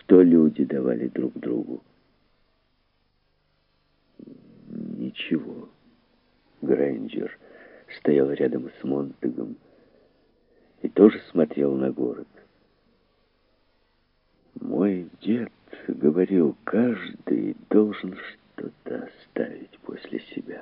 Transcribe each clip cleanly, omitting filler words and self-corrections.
что люди давали друг другу. Ничего. Грэнджер стоял рядом с Монтегом и тоже смотрел на город. Мой дед говорил, каждый должен что-то оставить после себя.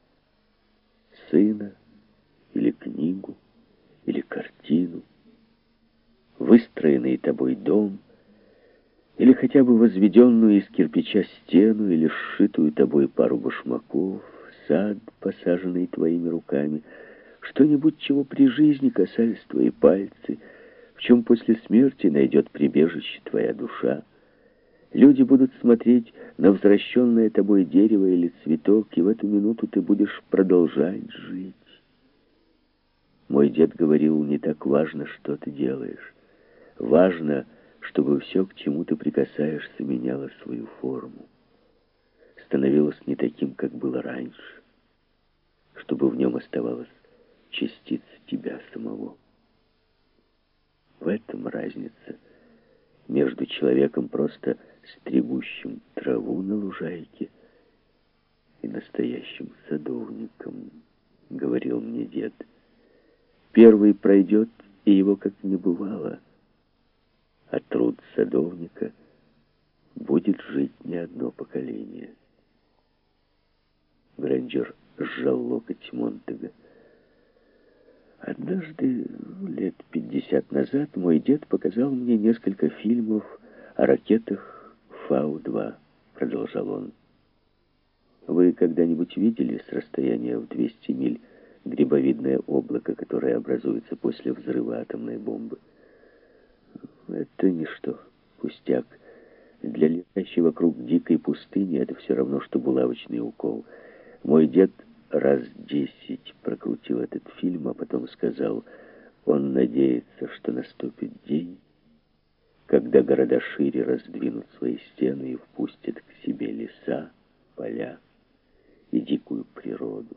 Сына, или книгу, или картину, выстроенный тобой дом, или хотя бы возведенную из кирпича стену, или сшитую тобой пару башмаков, сад, посаженный твоими руками, что-нибудь, чего при жизни касались твои пальцы, в чем после смерти найдет прибежище твоя душа. Люди будут смотреть на возвращенное тобой дерево или цветок, и в эту минуту ты будешь продолжать жить. Мой дед говорил, не так важно, что ты делаешь. Важно, чтобы все, к чему ты прикасаешься, меняло свою форму. Становилось не таким, как было раньше. Чтобы в нем оставалась частица тебя самого. В этом разница между человеком, просто стригущим траву на лужайке, и настоящим садовником, говорил мне дед. Первый пройдет, и его как не бывало, а труд садовника будет жить не одно поколение. Грэнджер сжал локоть Монтега. Однажды, лет 50 назад, мой дед показал мне несколько фильмов о ракетах Фау-2, продолжал он. Вы когда-нибудь видели с расстояния в 200 миль грибовидное облако, которое образуется после взрыва атомной бомбы? Это ничто, пустяк. Для летящей вокруг дикой пустыни это все равно, что булавочный укол. Мой дед раз 10 прокрутил этот фильм, а потом сказал, он надеется, что наступит день, когда города шире раздвинут свои стены и впустят к себе леса, поля и дикую природу.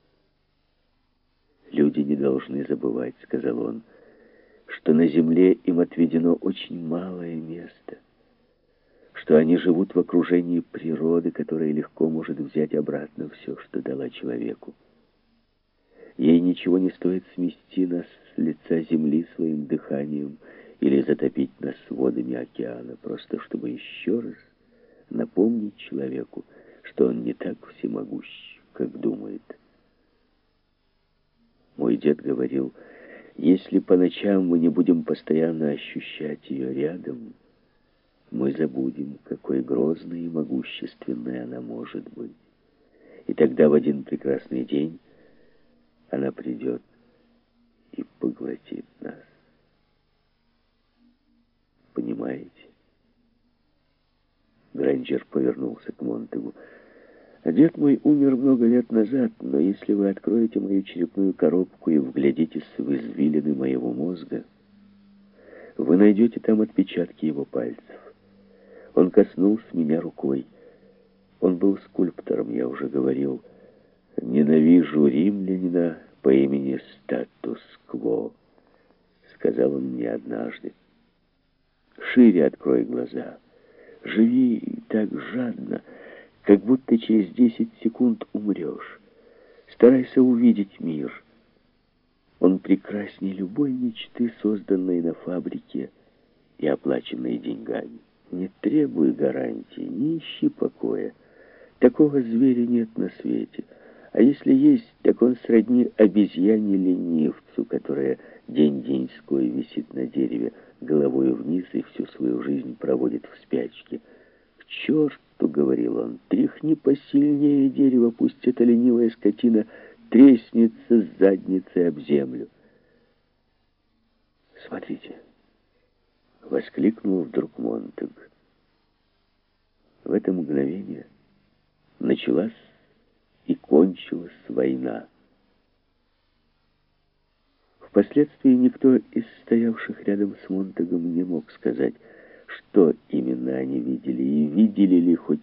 «Люди не должны забывать, — сказал он, — что на земле им отведено очень малое место, что они живут в окружении природы, которая легко может взять обратно все, что дала человеку. Ей ничего не стоит смести нас с лица земли своим дыханием или затопить нас водами океана, просто чтобы еще раз напомнить человеку, что он не так всемогущ, как думает. Мой дед говорил, если по ночам мы не будем постоянно ощущать ее рядом, мы забудем, какой грозной и могущественной она может быть. И тогда в один прекрасный день она придет и поглотит нас. Понимаете? Грэнджер повернулся к Монтегу. Дед мой умер много лет назад, но если вы откроете мою черепную коробку и вглядитесь в извилины моего мозга, вы найдете там отпечатки его пальцев. Он коснулся меня рукой. Он был скульптором, я уже говорил. «Ненавижу римлянина по имени Статус-Кво», — сказал он мне однажды. «Шире открой глаза. Живи так жадно, как будто через 10 секунд умрешь. Старайся увидеть мир. Он прекраснее любой мечты, созданной на фабрике и оплаченной деньгами. Не требуй гарантии, не ищи покоя. Такого зверя нет на свете. А если есть, так он сродни обезьяне-ленивцу, которая день-деньской висит на дереве головой вниз и всю свою жизнь проводит в спячке. «К черту, — говорил он, — тряхни посильнее дерево, пусть эта ленивая скотина треснется с задницей об землю». «Смотрите!» — воскликнул вдруг Монтег. В это мгновение началась и кончилась война. Впоследствии никто из стоявших рядом с Монтегом не мог сказать, что именно они видели, и видели ли хоть